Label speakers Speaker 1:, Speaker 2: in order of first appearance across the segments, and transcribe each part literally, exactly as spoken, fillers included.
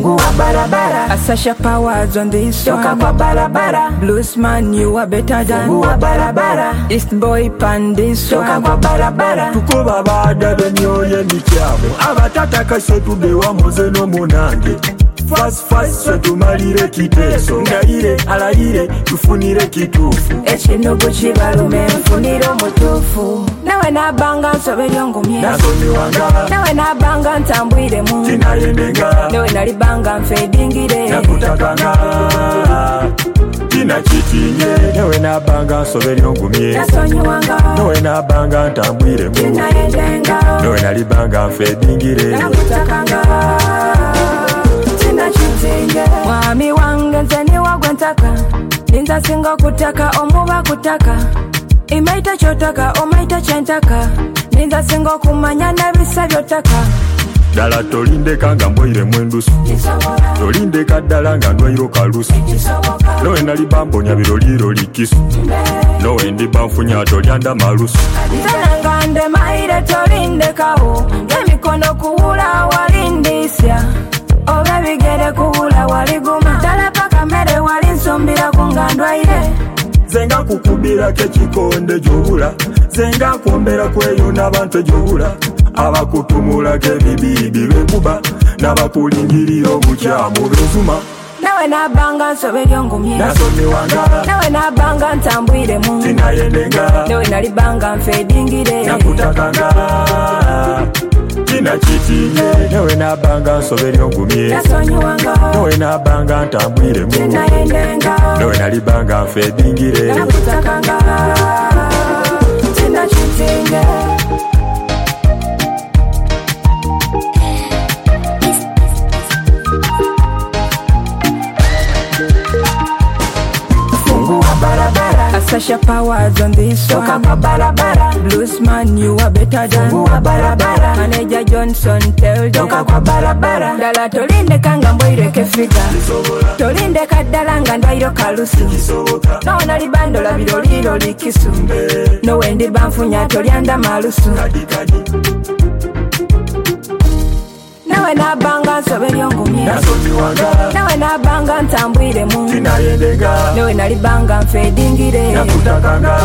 Speaker 1: fungua barabara.
Speaker 2: Asasha Powers on this one.
Speaker 1: Toka kwa barabara.
Speaker 2: Bluesman, you are better than.
Speaker 1: Fungua barabara.
Speaker 2: East Boy pan this one.
Speaker 1: Toka kwa barabara.
Speaker 3: Tukuba bada benyoye mikyamo abatata kase tudewa muze no munange. Fast fast se tumalire kiteso ngayire alayire tufunire kitufu.
Speaker 1: Ekinogo kibalume nfunire omutuufu. Nawe nabanga nsobera ongumye.
Speaker 3: Nasonyiwanga.
Speaker 1: Nawe nabanga ntambwiremu.
Speaker 3: Tinayendenga.
Speaker 1: Nawe nalibanga nfedingire.
Speaker 3: Nakutakanga. Tina chitinye. Nawe nabanga nsobera ongumye.
Speaker 1: Nasonyiwanga.
Speaker 3: Nawe nabanga ntambwiremu.
Speaker 1: Tinayendenga.
Speaker 3: Nawe nalibanga nfedingire.
Speaker 1: Nakutakanga. Mwami wange nze niwa gwentaka. Ninza singa kutaka omuba kutaka. Imaita chotaka omaita chentaka. Ninza singa kumanya nebisa byotaka.
Speaker 3: Dala tolindeka nga mbwiremu endusu. Tolindeka ddala nga ndwairo kalusu. Nowe naliba mponya biroliro likisu. Nowe ndiba nfunya tolyanda malusu.
Speaker 1: Nzenanga ndemaire tolindekawo. Emikono kuwula walindisya. Oba bigere kuwula waliguma. Dala paka mere walinsumbira kungandwaire.
Speaker 3: Zenga kukubira kekikonde jobula. Zenga kwombera kweyo n'abantu jobula. Abakutumula kebibi bibekuba. N'abakulingirira obukyamu bezuma.
Speaker 1: Nawe nabanga nsobera ongumye.
Speaker 3: Nasonyiwanga.
Speaker 1: Nawe nabanga ntambwiremu.
Speaker 3: Tinayendenga.
Speaker 1: Nawe nalibanga nfedingire.
Speaker 3: Nakutakanga. Tina chitinye. Nawe nabanga nsobera ongumye.
Speaker 1: Nasonyiwanga.
Speaker 3: Nawe nabanga ntambwiremu.
Speaker 1: Tinayendenga.
Speaker 3: Nawe nalibanga nfedingire.
Speaker 1: Nakutakanga. Tina chitinye.
Speaker 2: Asasha Powers on this one.
Speaker 1: Toka kwa barabara.
Speaker 2: Bluesman, you are better than.
Speaker 1: Fungua barabara.
Speaker 2: Manager Johnson, tell them.
Speaker 1: Toka kwa barabara.
Speaker 2: Dala tolindeka nga mbwireke figa. Tolindeka ddala nga ndwairo kalusu. Nowe nalibandola biroliro likisu. Nowe ndiba nfunya tolyanda malusu. Nawe nabanga nsobera ongumye.
Speaker 3: Nasonyiwanga.
Speaker 1: Nawe nabanga ntambwiremu.
Speaker 3: Tinayendenga.
Speaker 1: Nawe nalibanga nfedingire.
Speaker 3: Nakutakanga.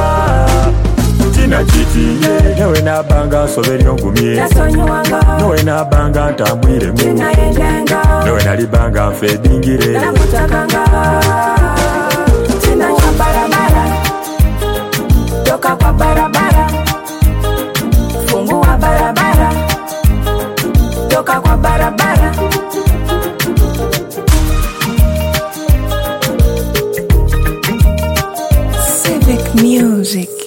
Speaker 3: Tina chitinye. Nawe nabanga nsobera ongumye.
Speaker 1: Nasonyiwanga.
Speaker 3: Nawe nabanga ntambwiremu.
Speaker 1: Tinayendenga.
Speaker 3: Nawe nalibanga nfedingire.
Speaker 1: Nakutakanga. Tina kwa barabara. Toka kwa barabara. Fungua barabara. Toka kwa barabara.
Speaker 2: Civic music.